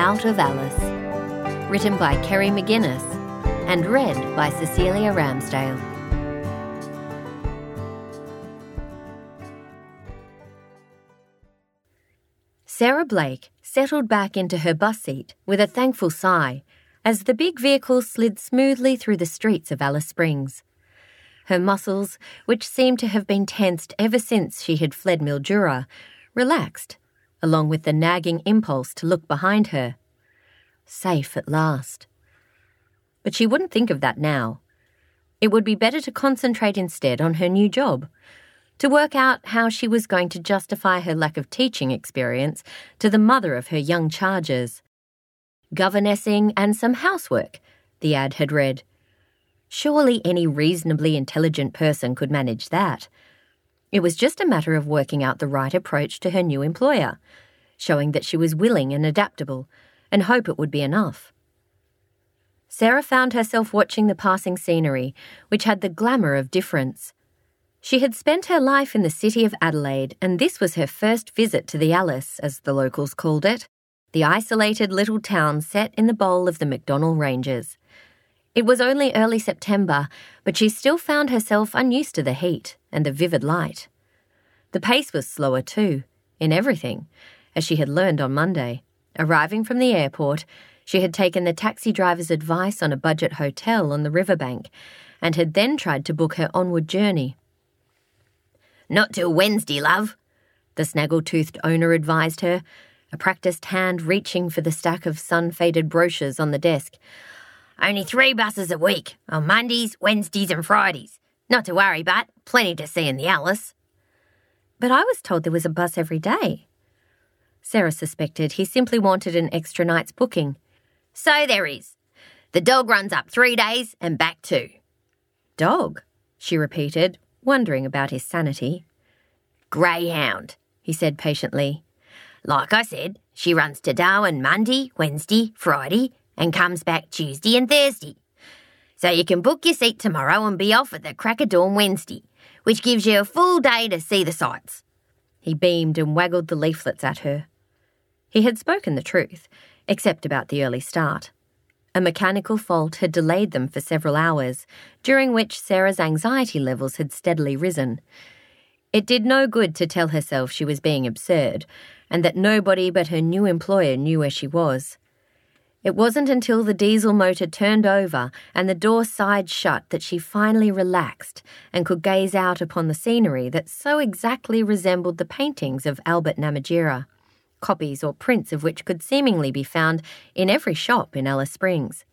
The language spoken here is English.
Out of Alice, written by Kerry McGuinness and read by Cecilia Ramsdale. Sarah Blake settled back into her bus seat with a thankful sigh as the big vehicle slid smoothly through the streets of Alice Springs. Her muscles, which seemed to have been tensed ever since she had fled Mildura, relaxed, along with the nagging impulse to look behind her. Safe at last. But she wouldn't think of that now. It would be better to concentrate instead on her new job, to work out how she was going to justify her lack of teaching experience to the mother of her young charges. Governessing and some housework, the ad had read. Surely any reasonably intelligent person could manage that. It was just a matter of working out the right approach to her new employer, showing that she was willing and adaptable, and hope it would be enough. Sarah found herself watching the passing scenery, which had the glamour of difference. She had spent her life in the city of Adelaide, and this was her first visit to the Alice, as the locals called it, the isolated little town set in the bowl of the McDonnell Ranges. It was only early September, but she still found herself unused to the heat and the vivid light. The pace was slower too, in everything, as she had learned on Monday. Arriving from the airport, she had taken the taxi driver's advice on a budget hotel on the riverbank and had then tried to book her onward journey. "Not till Wednesday, love," the snaggle-toothed owner advised her, a practised hand reaching for the stack of sun-faded brochures on the desk. "Only 3 buses a week, on Mondays, Wednesdays and Fridays. Not to worry, but plenty to see in the Alice." "But I was told there was a bus every day." Sarah suspected he simply wanted an extra night's booking. "So there is. The dog runs up 3 days and back 2. "Dog?" she repeated, wondering about his sanity. "Greyhound," he said patiently. "Like I said, she runs to Darwin Monday, Wednesday, Friday, and comes back Tuesday and Thursday. So you can book your seat tomorrow and be off at the crack of dawn Wednesday, which gives you a full day to see the sights." He beamed and waggled the leaflets at her. He had spoken the truth, except about the early start. A mechanical fault had delayed them for several hours, during which Sarah's anxiety levels had steadily risen. It did no good to tell herself she was being absurd, and that nobody but her new employer knew where she was. It wasn't until the diesel motor turned over and the door sighed shut that she finally relaxed and could gaze out upon the scenery that so exactly resembled the paintings of Albert Namatjira, copies or prints of which could seemingly be found in every shop in Alice Springs.